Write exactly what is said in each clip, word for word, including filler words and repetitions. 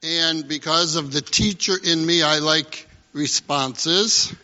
And because of the teacher in me, I like responses.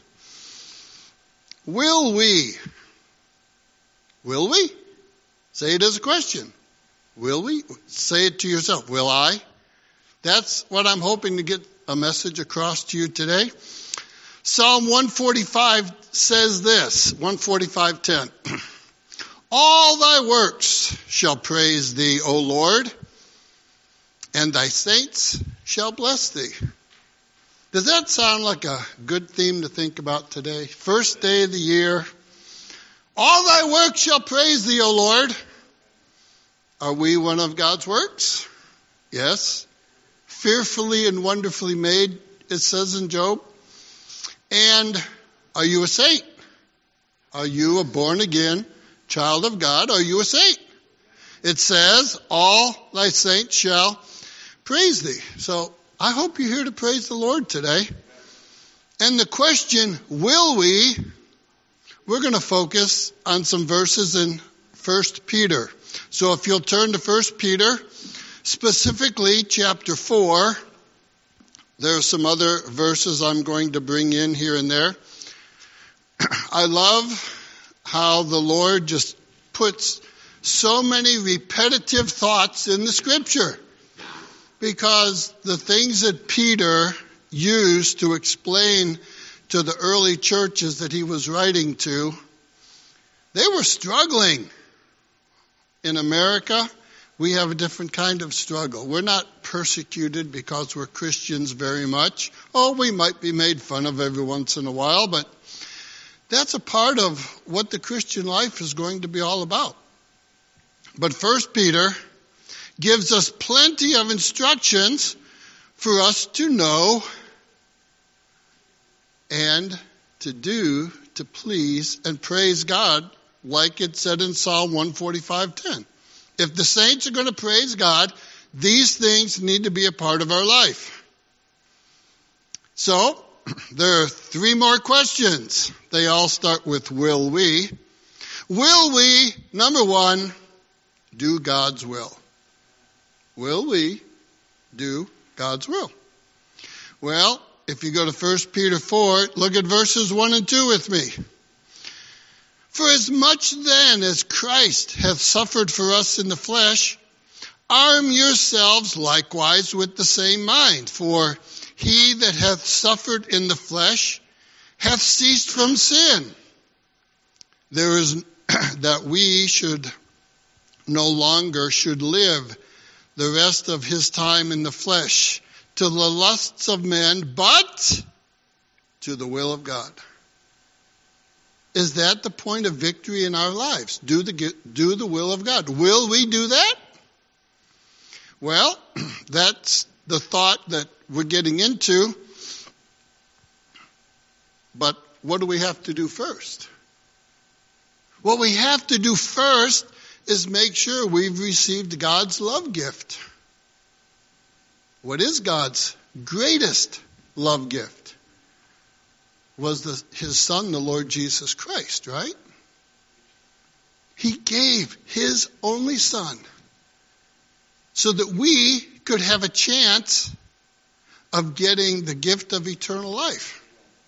Will we? Will we? Say it as a question. Will we? Say it to yourself. Will I? That's what I'm hoping to get a message across to you today. Psalm one forty-five says this, one forty-five ten. All thy works shall praise thee, O Lord, and thy saints shall bless thee. Does that sound like a good theme to think about today? First day of the year. All thy works shall praise thee, O Lord. Are we one of God's works? Yes. Fearfully and wonderfully made, it says in Job. And are you a saint? Are you a born again child of God? Are you a saint? It says, all thy saints shall praise thee. So I hope you're here to praise the Lord today. And the question, will we? We're going to focus on some verses in First Peter. So if you'll turn to First Peter, specifically chapter four, there are some other verses I'm going to bring in here and there. I love how the Lord just puts so many repetitive thoughts in the scripture, because the things that Peter used to explain to the early churches that he was writing to, they were struggling. In America, we have a different kind of struggle. We're not persecuted because we're Christians very much. Oh, we might be made fun of every once in a while, but that's a part of what the Christian life is going to be all about. But First Peter gives us plenty of instructions for us to know and to do, to please and praise God, like it said in Psalm one forty-five ten. If the saints are going to praise God, these things need to be a part of our life. So, there are three more questions. They all start with will we. Will we, number one, do God's will? Will we do God's will? Well, if you go to First Peter four, look at verses one and two with me. For as much then as Christ hath suffered for us in the flesh, arm yourselves likewise with the same mind. For he that hath suffered in the flesh hath ceased from sin. There is that we should no longer should live the rest of his time in the flesh to the lusts of men, but to the will of God. Is that the point of victory in our lives? Do the, do the will of God. Will we do that? Well, that's the thought that we're getting into. But what do we have to do first? What we have to do first is make sure we've received God's love gift. What is God's greatest love gift? Was the, his son, the Lord Jesus Christ, right? He gave his only son so that we could have a chance of getting the gift of eternal life.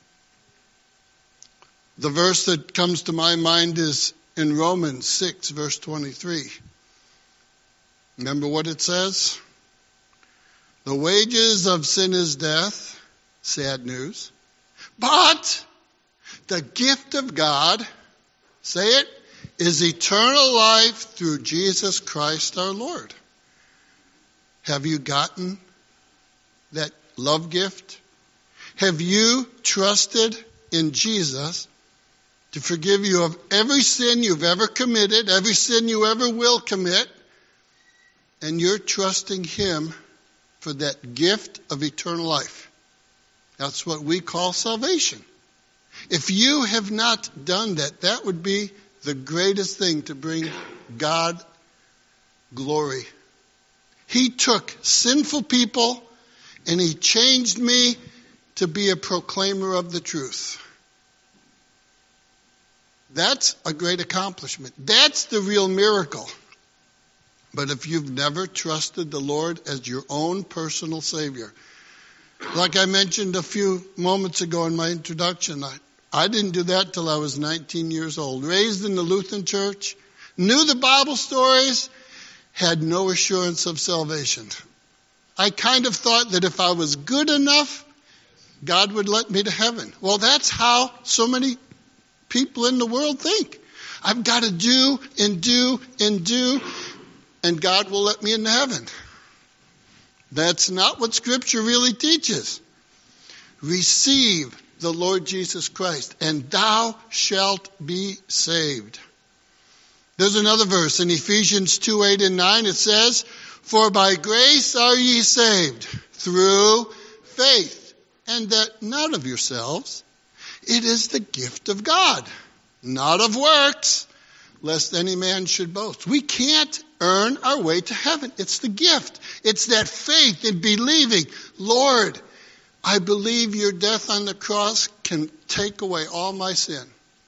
The verse that comes to my mind is in Romans six, verse twenty-three. Remember what it says? The wages of sin is death. Sad news. But the gift of God, say it, is eternal life through Jesus Christ our Lord. Have you gotten that love gift? Have you trusted in Jesus to forgive you of every sin you've ever committed, every sin you ever will commit, and you're trusting him for that gift of eternal life? That's what we call salvation. If you have not done that, that would be the greatest thing to bring God glory. He took sinful people and he changed me to be a proclaimer of the truth. That's a great accomplishment. That's the real miracle. But if you've never trusted the Lord as your own personal Savior, like I mentioned a few moments ago in my introduction, I, I didn't do that till I was nineteen years old. Raised in the Lutheran Church, knew the Bible stories, had no assurance of salvation. I kind of thought that if I was good enough, God would let me to heaven. Well, that's how so many people in the world think. I've got to do and do and do, and God will let me into heaven. That's not what Scripture really teaches. Receive the Lord Jesus Christ, and thou shalt be saved. There's another verse in Ephesians two, eight and nine. It says, for by grace are ye saved through faith, and that not of yourselves. It is the gift of God, not of works, lest any man should boast. We can't earn our way to heaven. It's the gift. It's that faith in believing, Lord, I believe your death on the cross can take away all my sin.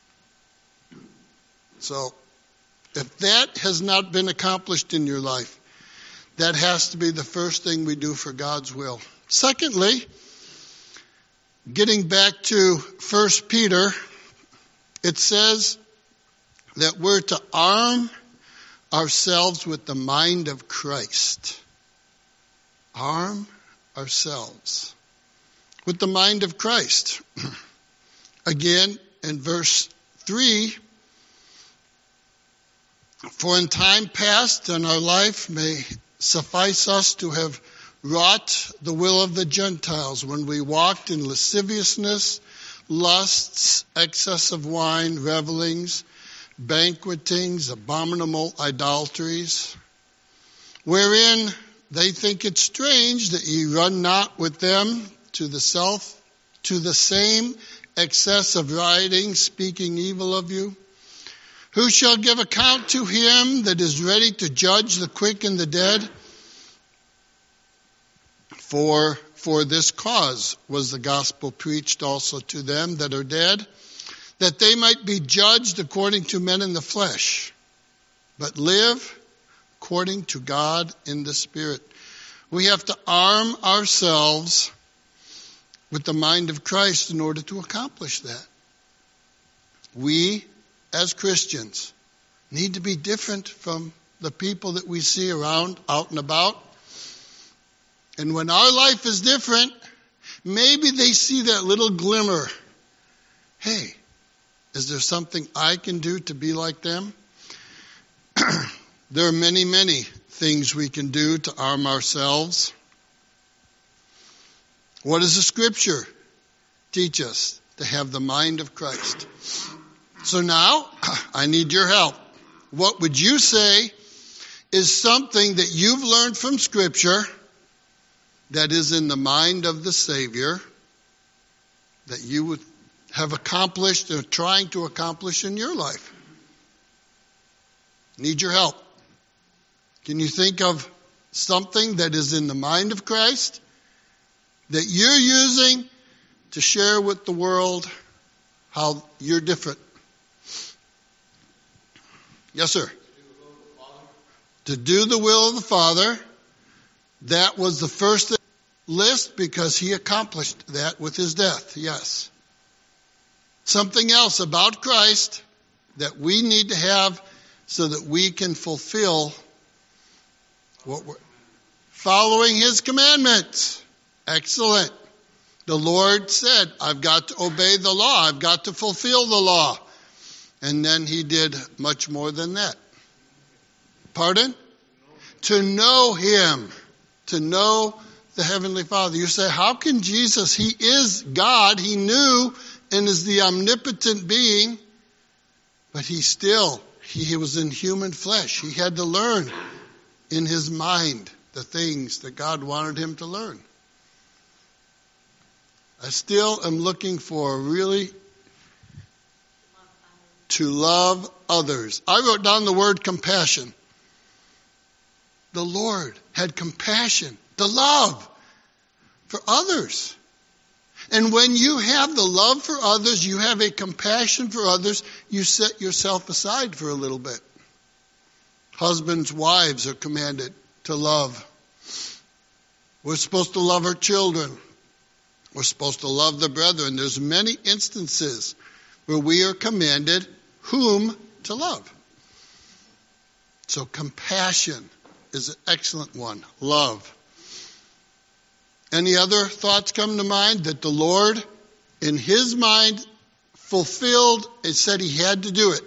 So, if that has not been accomplished in your life, that has to be the first thing we do for God's will. Secondly, getting back to First Peter, it says that we're to arm ourselves with the mind of Christ. Arm ourselves with the mind of Christ. Again, in verse three, for in time past in our life may suffice us to have wrought the will of the Gentiles when we walked in lasciviousness, lusts, excess of wine, revelings, banquetings, abominable idolatries, wherein they think it strange that ye run not with them to the self, to the same excess of rioting, speaking evil of you. Who shall give account to him that is ready to judge the quick and the dead? For for this cause was the gospel preached also to them that are dead, that they might be judged according to men in the flesh, but live according to God in the Spirit. We have to arm ourselves with the mind of Christ in order to accomplish that. We, as Christians, need to be different from the people that we see around, out and about. And when our life is different, maybe they see that little glimmer. Hey, is there something I can do to be like them? There are many, many things we can do to arm ourselves. What does the Scripture teach us? To have the mind of Christ. So now, I need your help. What would you say is something that you've learned from Scripture that is in the mind of the Savior that you would have accomplished or trying to accomplish in your life? Need your help. Can you think of something that is in the mind of Christ that you're using to share with the world how you're different? Yes, sir. To do the will of the Father. That was the first list because he accomplished that with his death. Yes. Something else about Christ that we need to have so that we can fulfill what we're following his commandments. Excellent. The Lord said, I've got to obey the law. I've got to fulfill the law. And then he did much more than that. Pardon? To know him. To know the Heavenly Father. You say, how can Jesus, he is God, he knew and is the omnipotent being, but he still, he, he was in human flesh. He had to learn in his mind the things that God wanted him to learn. I still am looking for really to love others. I wrote down the word compassion. The Lord had compassion, the love for others. And when you have the love for others, you have a compassion for others, you set yourself aside for a little bit. Husbands, wives are commanded to love. We're supposed to love our children. We're supposed to love the brethren. There's many instances where we are commanded whom to love. So compassion is an excellent one. Love. Any other thoughts come to mind that the Lord, in his mind, fulfilled and said he had to do it?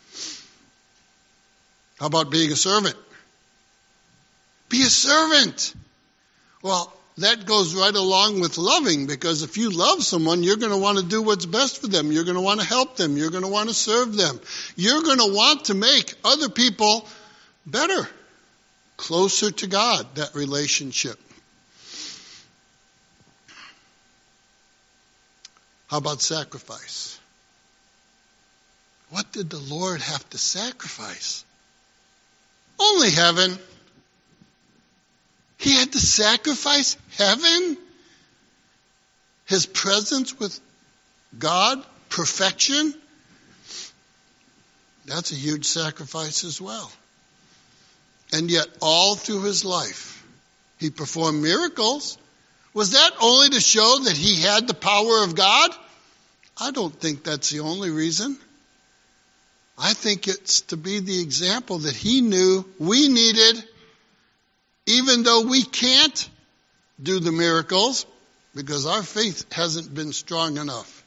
How about being a servant? Be a servant. Well, that goes right along with loving, because if you love someone, you're going to want to do what's best for them. You're going to want to help them. You're going to want to serve them. You're going to want to make other people better, closer to God, that relationship. How about sacrifice? What did the Lord have to sacrifice? Only heaven. He had to sacrifice heaven, his presence with God, perfection. That's a huge sacrifice as well. And yet all through his life, he performed miracles. Was that only to show that he had the power of God? I don't think that's the only reason. I think it's to be the example that he knew we needed, even though we can't do the miracles, because our faith hasn't been strong enough.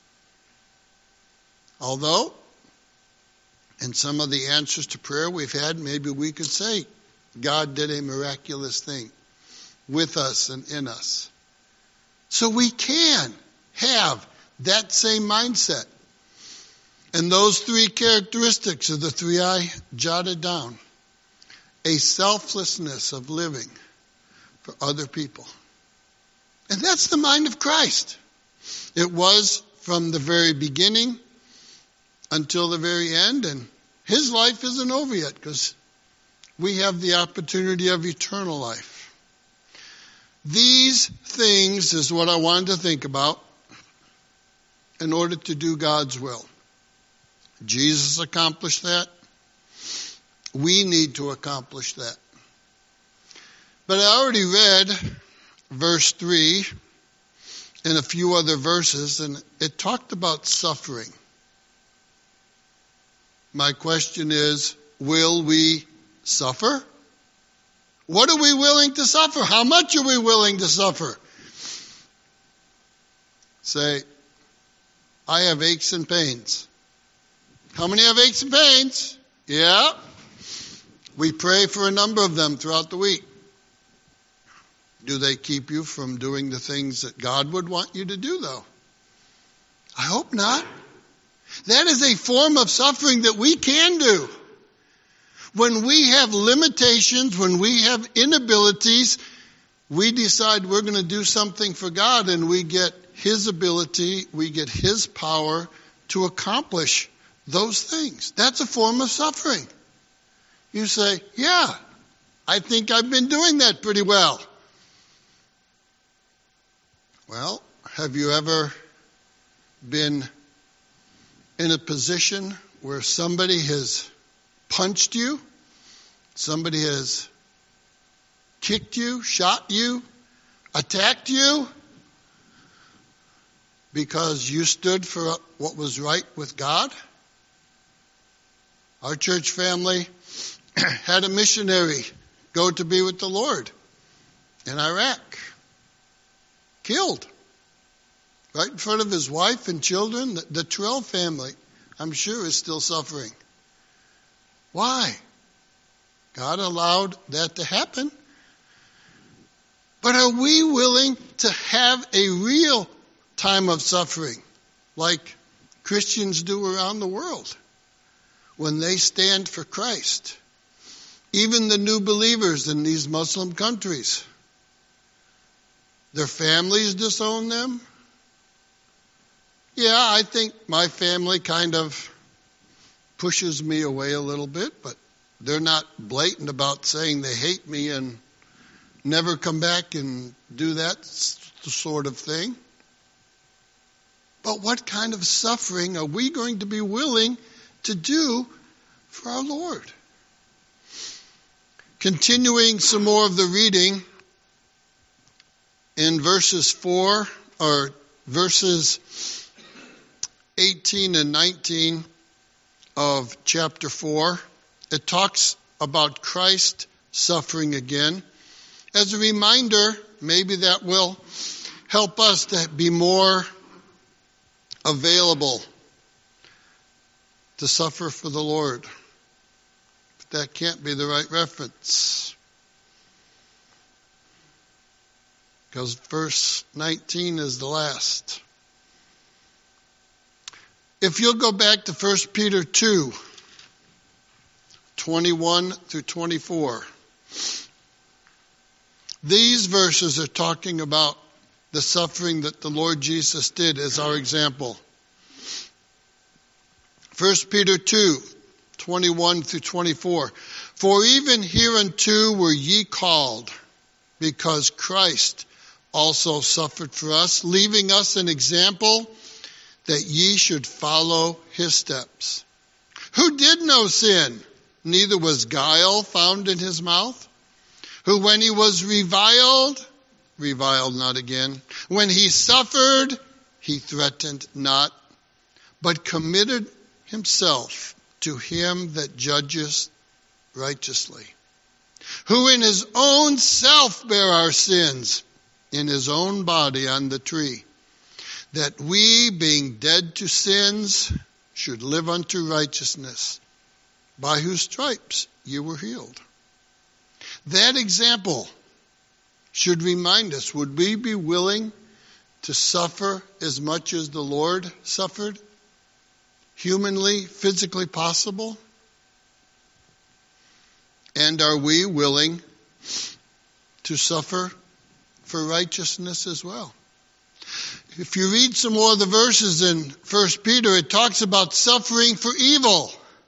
Although, in some of the answers to prayer we've had, maybe we could say God did a miraculous thing with us and in us. So we can have that same mindset. And those three characteristics are the three I jotted down. A selflessness of living for other people. And that's the mind of Christ. It was from the very beginning until the very end, and his life isn't over yet because we have the opportunity of eternal life. These things is what I wanted to think about in order to do God's will. Jesus accomplished that. We need to accomplish that. But I already read verse three and a few other verses, and it talked about suffering. My question is, will we suffer? What are we willing to suffer? How much are we willing to suffer? Say, I have aches and pains. How many have aches and pains? Yeah. We pray for a number of them throughout the week. Do they keep you from doing the things that God would want you to do, though? I hope not. That is a form of suffering that we can do. When we have limitations, when we have inabilities, we decide we're going to do something for God, and we get his ability, we get his power to accomplish those things. That's a form of suffering. You say, yeah, I think I've been doing that pretty well. Well, have you ever been in a position where somebody has punched you, somebody has kicked you, shot you, attacked you because you stood for what was right with God? Our church family had a missionary go to be with the Lord in Iraq. Killed. Right in front of his wife and children. The, the Terrell family, I'm sure, is still suffering. Why? God allowed that to happen. But are we willing to have a real time of suffering like Christians do around the world when they stand for Christ? Even the new believers in these Muslim countries. Their families disown them. Yeah, I think my family kind of pushes me away a little bit, but they're not blatant about saying they hate me and never come back and do that sort of thing. But what kind of suffering are we going to be willing to do for our Lord? Continuing some more of the reading in verses four or verses eighteen and nineteen of chapter four, it talks about Christ suffering again. As a reminder, maybe that will help us to be more available to suffer for the Lord. But that can't be the right reference, because verse nineteen is the last. If you'll go back to First Peter two, twenty-one through twenty-four. These verses are talking about the suffering that the Lord Jesus did as our example. First Peter two, twenty-one through twenty-four. For even hereunto were ye called, because Christ also suffered for us, leaving us an example that ye should follow his steps. Who did no sin, neither was guile found in his mouth. Who when he was reviled, reviled not again. When he suffered, he threatened not, but committed himself to him that judges righteously. Who in his own self bare our sins in his own body on the tree, that we, being dead to sins, should live unto righteousness, by whose stripes you were healed. That example should remind us, would we be willing to suffer as much as the Lord suffered? Humanly, physically possible? And are we willing to suffer for righteousness as well? If you read some more of the verses in First Peter, it talks about suffering for evil.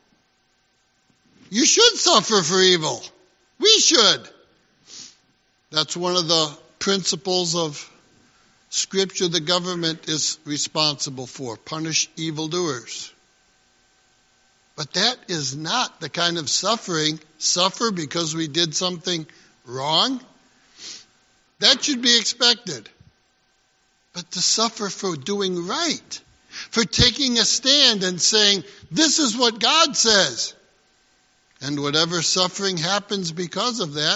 You should suffer for evil. We should. That's one of the principles of Scripture the government is responsible for. Punish evildoers. But that is not the kind of suffering, suffer because we did something wrong. That should be expected. But to suffer for doing right, for taking a stand and saying, this is what God says. And whatever suffering happens because of that,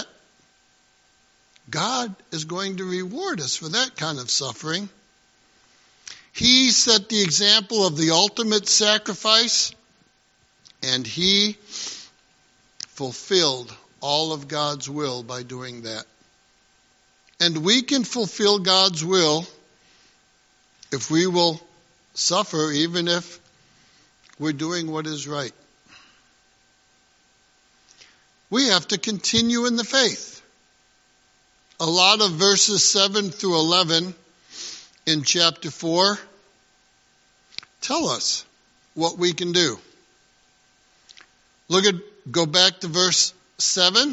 God is going to reward us for that kind of suffering. He set the example of the ultimate sacrifice, and he fulfilled all of God's will by doing that. And we can fulfill God's will if we will suffer, even if we're doing what is right. We have to continue in the faith. A lot of verses seven through eleven in chapter four tell us what we can do. Look at, go back to verse seven.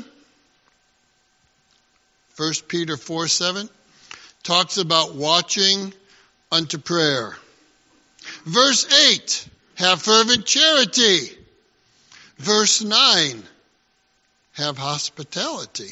First Peter four seven talks about watching unto prayer. Verse eight, have fervent charity. Verse nine, have hospitality.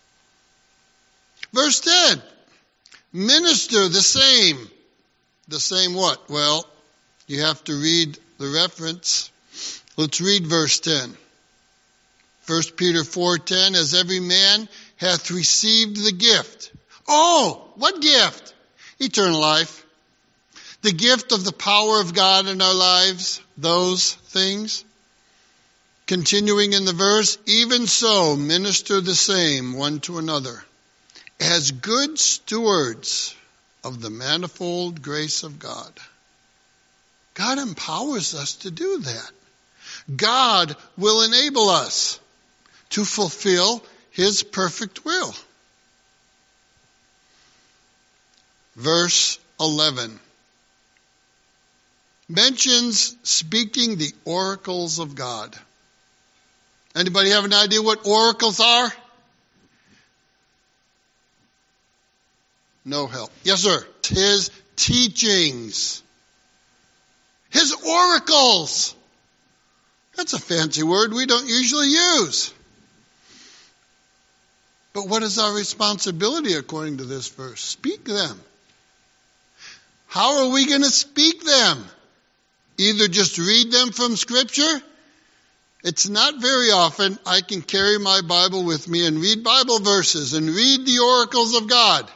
Verse ten, minister the same. The same what? Well, you have to read the reference. Let's read verse ten. First Peter four ten, as every man hath received the gift. Oh, what gift? Eternal life. The gift of the power of God in our lives, those things. Continuing in the verse, even so minister the same one to another, as good stewards of the manifold grace of God. God empowers us to do that. God will enable us to fulfill his perfect will. Verse eleven mentions speaking the oracles of God. Anybody have an idea what oracles are? No help. Yes, sir. His teachings. His oracles. That's a fancy word we don't usually use. But what is our responsibility according to this verse? Speak them. How are we going to speak them? Either just read them from Scripture. It's not very often I can carry my Bible with me and read Bible verses and read the oracles of God.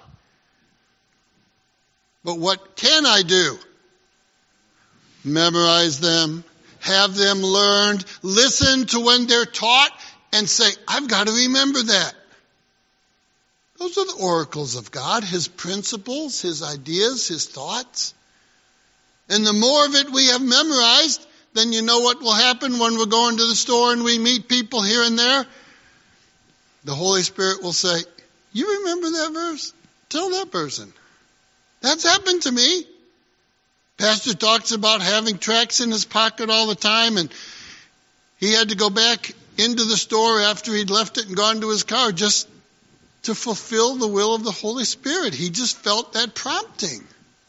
But what can I do? Memorize them, have them learned, listen to when they're taught, and say, I've got to remember that. Those are the oracles of God, His principles, His ideas, His thoughts. And the more of it we have memorized, then you know what will happen when we're going to the store and we meet people here and there. The Holy Spirit will say, you remember that verse? Tell that person. That's happened to me. Pastor talks about having tracts in his pocket all the time, and he had to go back into the store after he'd left it and gone to his car just to fulfill the will of the Holy Spirit. He just felt that prompting.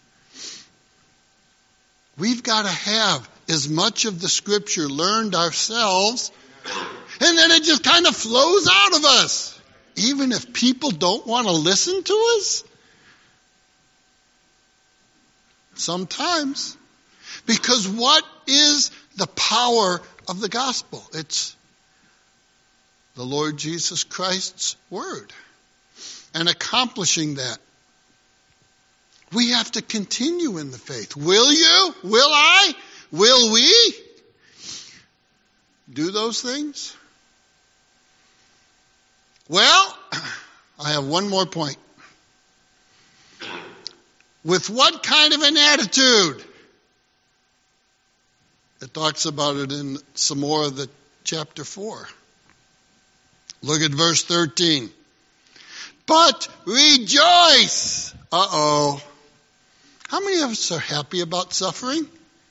We've got to have as much of the Scripture learned ourselves, and then it just kind of flows out of us. Even if people don't want to listen to us. Sometimes. Because what is the power of the gospel? It's the Lord Jesus Christ's word. And accomplishing that. We have to continue in the faith. Will you? Will I? Will we do those things? Well, I have one more point. With what kind of an attitude? It talks about it in some more of the chapter four. Look at verse thirteen. But rejoice. Uh-oh. How many of us are happy about suffering?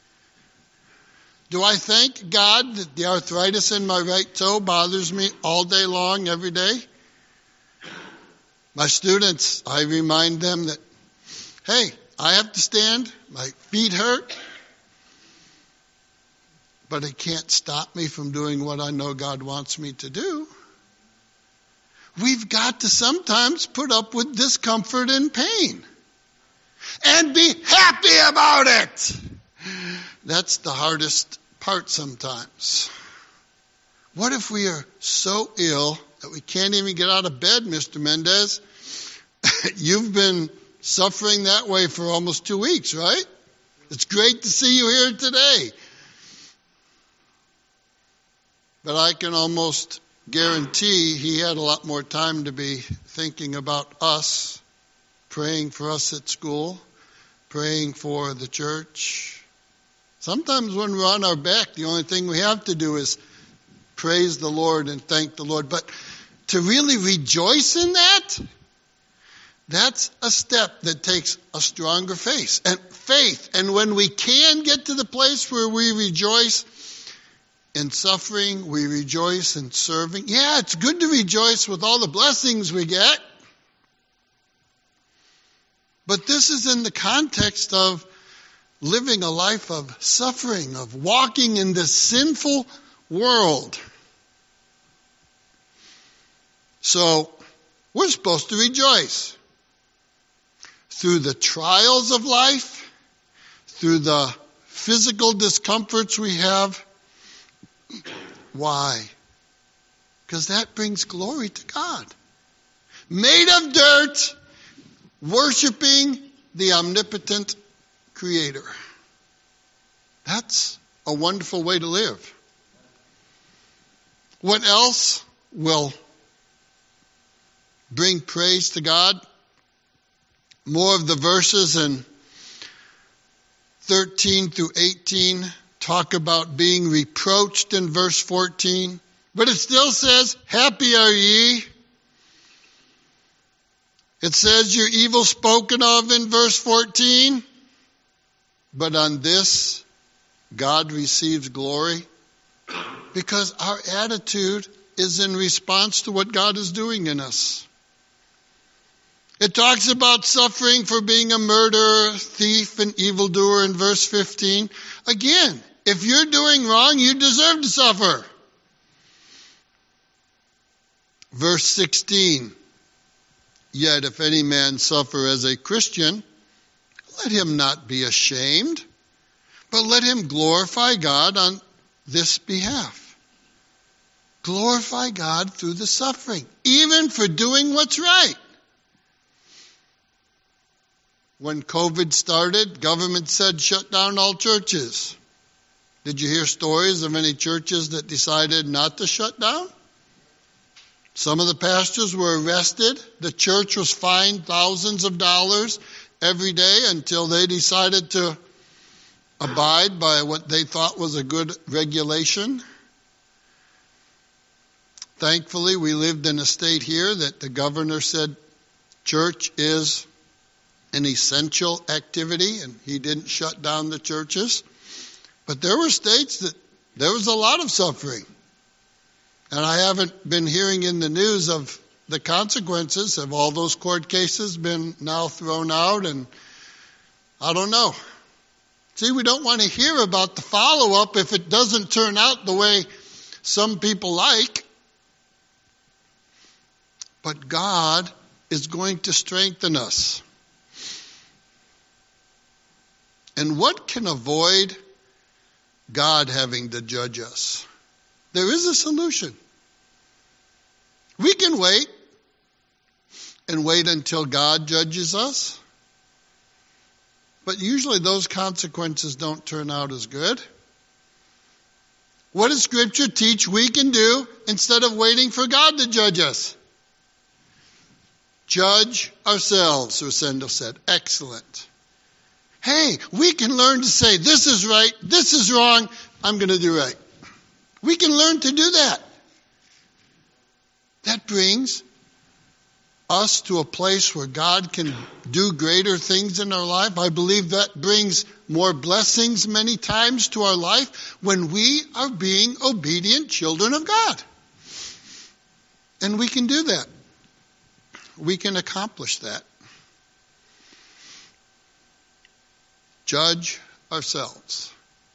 Do I thank God that the arthritis in my right toe bothers me all day long, every day? My students, I remind them that, hey, I have to stand, my feet hurt, but it can't stop me from doing what I know God wants me to do. We've got to sometimes put up with discomfort and pain. And be happy about it. That's the hardest part sometimes. What if we are so ill that we can't even get out of bed, Mister Mendez? You've been suffering that way for almost two weeks, right? It's great to see you here today. But I can almost guarantee he had a lot more time to be thinking about us, praying for us at school, praying for the church. Sometimes when we're on our back, the only thing we have to do is praise the Lord and thank the Lord. But to really rejoice in that, that's a step that takes a stronger faith. And faith. And when we can get to the place where we rejoice in suffering, we rejoice in serving. Yeah, it's good to rejoice with all the blessings we get. But this is in the context of living a life of suffering, of walking in this sinful world. So, we're supposed to rejoice. Through the trials of life, through the physical discomforts we have. Why? Because that brings glory to God. Made of dirt, worshiping the omnipotent Creator. That's a wonderful way to live. What else will bring praise to God? More of the verses in thirteen through eighteen talk about being reproached in verse fourteen. But it still says, happy are ye. It says you're evil spoken of in verse fourteen. But on this, God receives glory. Because our attitude is in response to what God is doing in us. It talks about suffering for being a murderer, thief, and evildoer in verse fifteen. Again, if you're doing wrong, you deserve to suffer. Verse sixteen, Yet if any man suffer as a Christian, let him not be ashamed, but let him glorify God on this behalf. Glorify God through the suffering, even for doing what's right. When COVID started, government said shut down all churches. Did you hear stories of any churches that decided not to shut down? Some of the pastors were arrested. The church was fined thousands of dollars every day until they decided to abide by what they thought was a good regulation. Thankfully, we lived in a state here that the governor said church is an essential activity, and he didn't shut down the churches. But there were states that there was a lot of suffering. And I haven't been hearing in the news of the consequences. Have all those court cases been now thrown out? And I don't know. See, we don't want to hear about the follow-up if it doesn't turn out the way some people like. But God is going to strengthen us. And what can avoid God having to judge us? There is a solution. We can wait and wait until God judges us. But usually those consequences don't turn out as good. What does Scripture teach we can do instead of waiting for God to judge us? Judge ourselves, Rosendo said. Excellent. Hey, we can learn to say, this is right, this is wrong, I'm going to do right. We can learn to do that. That brings us to a place where God can do greater things in our life. I believe that brings more blessings many times to our life when we are being obedient children of God. And we can do that. We can accomplish that. Judge ourselves.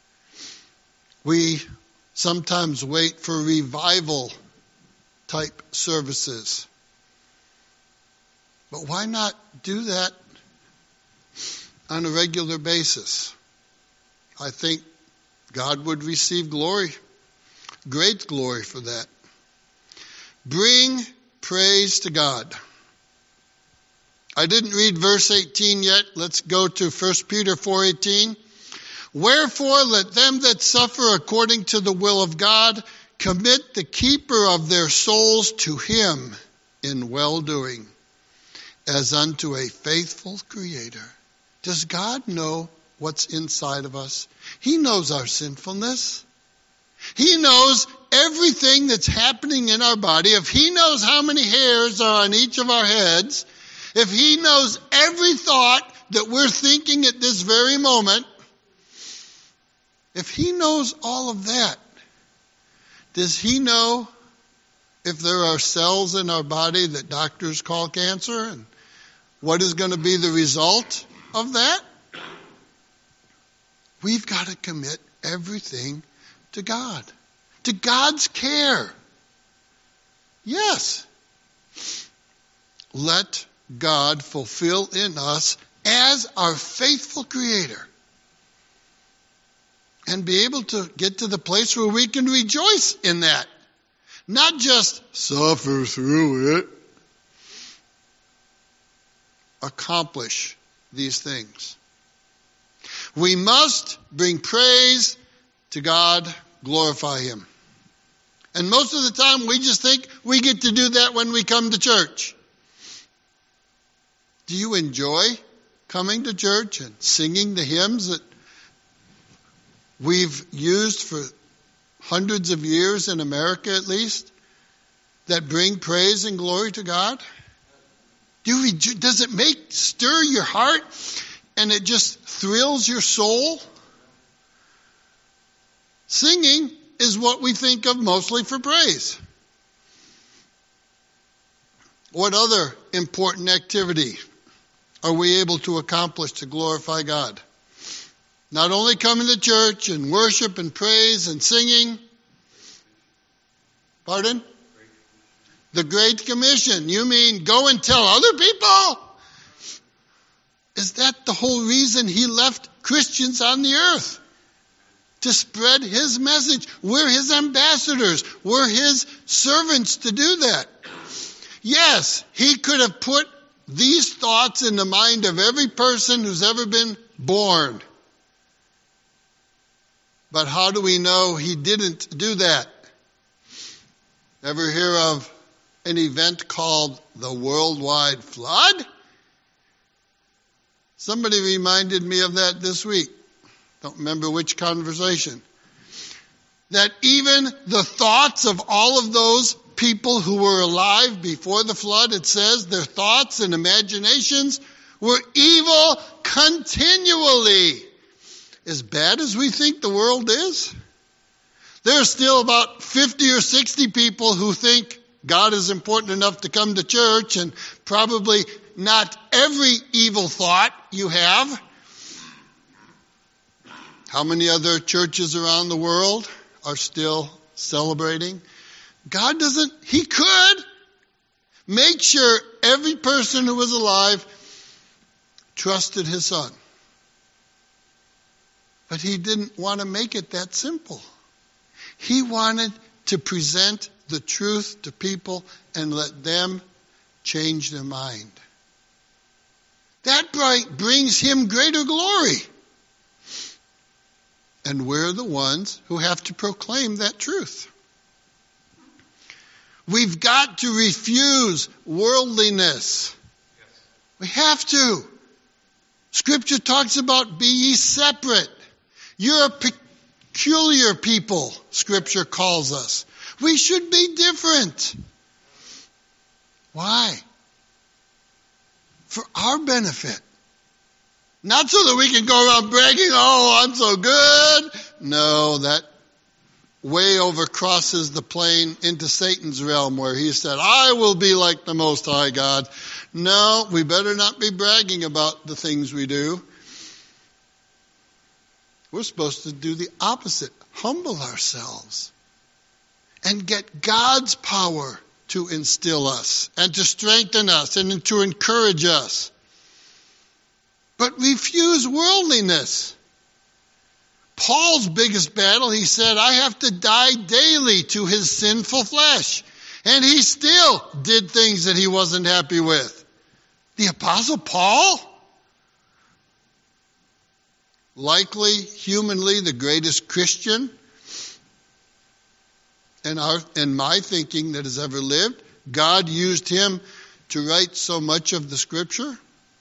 We sometimes wait for revival type services. But why not do that on a regular basis? I think God would receive glory, great glory for that. Bring praise to God. I didn't read verse eighteen yet. Let's go to First Peter four eighteen. Wherefore let them that suffer according to the will of God commit the keeper of their souls to him in well-doing, as unto a faithful Creator. Does God know what's inside of us? He knows our sinfulness. He knows everything that's happening in our body. If He knows how many hairs are on each of our heads, if He knows every thought that we're thinking at this very moment, if He knows all of that, does He know if there are cells in our body that doctors call cancer and what is going to be the result of that? We've got to commit everything to God, to God's care. Yes. Let God fulfill in us as our faithful Creator and be able to get to the place where we can rejoice in that. Not just suffer through it. Accomplish these things. We must bring praise to God, glorify Him. And most of the time we just think we get to do that when we come to church. Do you enjoy coming to church and singing the hymns that we've used for hundreds of years in America at least, that bring praise and glory to God? Do you, does it make, stir your heart and it just thrills your soul? Singing is what we think of mostly for praise. What other important activity are we able to accomplish to glorify God? Not only coming to church and worship and praise and singing. Pardon? The Great Commission. You mean go and tell other people? Is that the whole reason he left Christians on the earth? To spread his message. We're his ambassadors. We're his servants to do that. Yes, he could have put these thoughts in the mind of every person who's ever been born. But how do we know he didn't do that? Ever hear of an event called the worldwide flood? Somebody reminded me of that this week. Don't remember which conversation. That even the thoughts of all of those people who were alive before the flood, it says their thoughts and imaginations were evil continually. As bad as we think the world is, there are still about fifty or sixty people who think God is important enough to come to church, and probably not every evil thought you have. How many other churches around the world are still celebrating? God doesn't, he could make sure every person who was alive trusted his son. But he didn't want to make it that simple. He wanted to present the truth to people and let them change their mind. That brings him greater glory. And we're the ones who have to proclaim that truth. We've got to refuse worldliness. We have to. Scripture talks about be ye separate. You're a peculiar people, Scripture calls us. We should be different. Why? For our benefit. Not so that we can go around bragging, oh, I'm so good. No, that way overcrosses the plane into Satan's realm where he said, I will be like the Most High God. No, we better not be bragging about the things we do. We're supposed to do the opposite. Humble ourselves and get God's power to instill us and to strengthen us and to encourage us. But refuse worldliness. Paul's biggest battle, he said, I have to die daily to his sinful flesh. And he still did things that he wasn't happy with. The Apostle Paul? Likely, humanly, the greatest Christian in, our, in my thinking that has ever lived. God used him to write so much of the Scripture.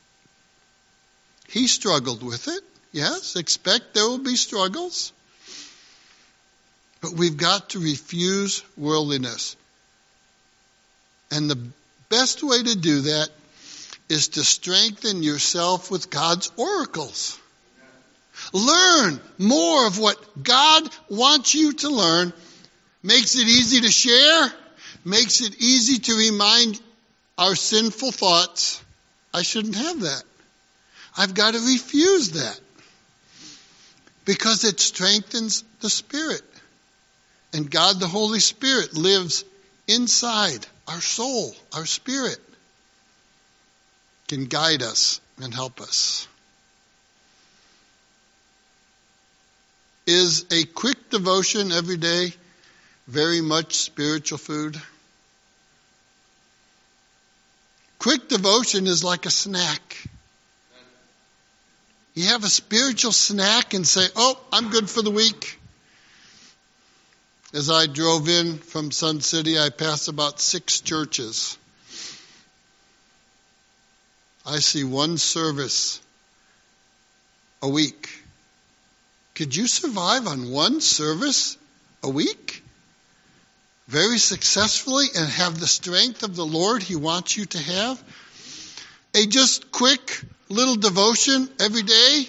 He struggled with it. Yes, expect there will be struggles. But we've got to refuse worldliness. And the best way to do that is to strengthen yourself with God's oracles. Learn more of what God wants you to learn. Makes it easy to share. Makes it easy to remind our sinful thoughts, I shouldn't have that. I've got to refuse that. Because it strengthens the Spirit. And God, the Holy Spirit, lives inside our soul, our spirit. Can guide us and help us. Is a quick devotion every day very much spiritual food? Quick devotion is like a snack. You have a spiritual snack and say, oh, I'm good for the week. As I drove in from Sun City, I passed about six churches. I see one service a week. Could you survive on one service a week? Very successfully and have the strength of the Lord He wants you to have? A just quick little devotion every day?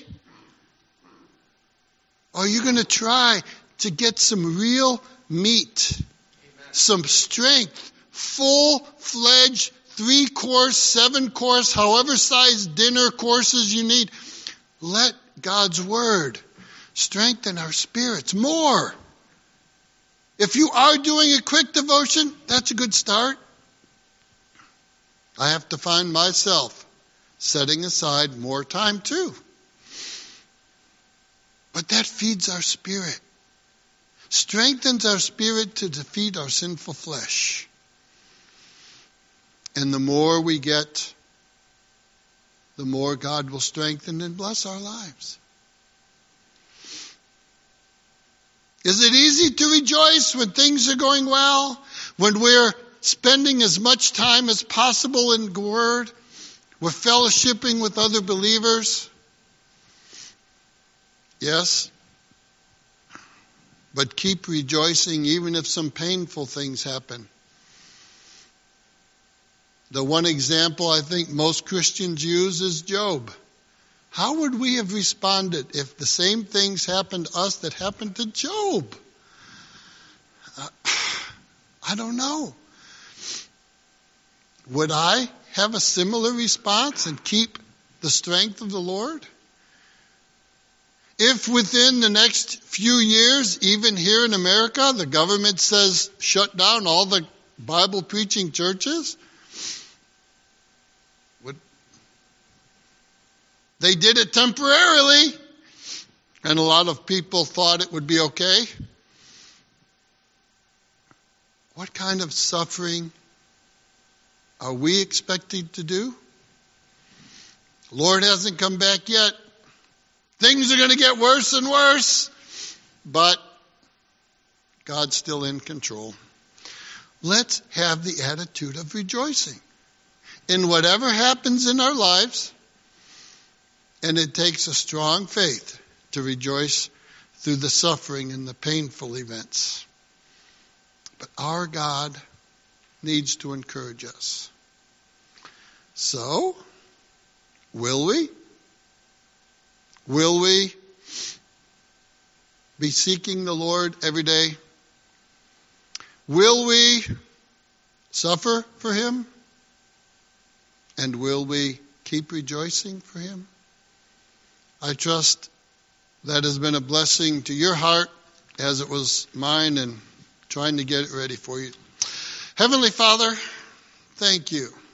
Or are you going to try to get some real meat, Amen. Some strength, full-fledged, three-course, seven-course, however size dinner courses you need? Let God's Word strengthen our spirits more. If you are doing a quick devotion, that's a good start. I have to find myself setting aside more time too. But that feeds our spirit, strengthens our spirit to defeat our sinful flesh. And the more we get, the more God will strengthen and bless our lives. Is it easy to rejoice when things are going well? When we're spending as much time as possible in the Word? We're fellowshipping with other believers? Yes. But keep rejoicing even if some painful things happen. The one example I think most Christians use is Job. How would we have responded if the same things happened to us that happened to Job? Uh, I don't know. Would I have a similar response and keep the strength of the Lord? If within the next few years, even here in America, the government says shut down all the Bible preaching churches, would they did it temporarily, and a lot of people thought it would be okay. What kind of suffering are we expected to do? Lord hasn't come back yet. Things are going to get worse and worse, but God's still in control. Let's have the attitude of rejoicing in whatever happens in our lives, and it takes a strong faith to rejoice through the suffering and the painful events. But our God needs to encourage us. So, will we? Will we be seeking the Lord every day? Will we suffer for Him? And will we keep rejoicing for Him? I trust that has been a blessing to your heart as it was mine in trying to get it ready for you. Heavenly Father, thank you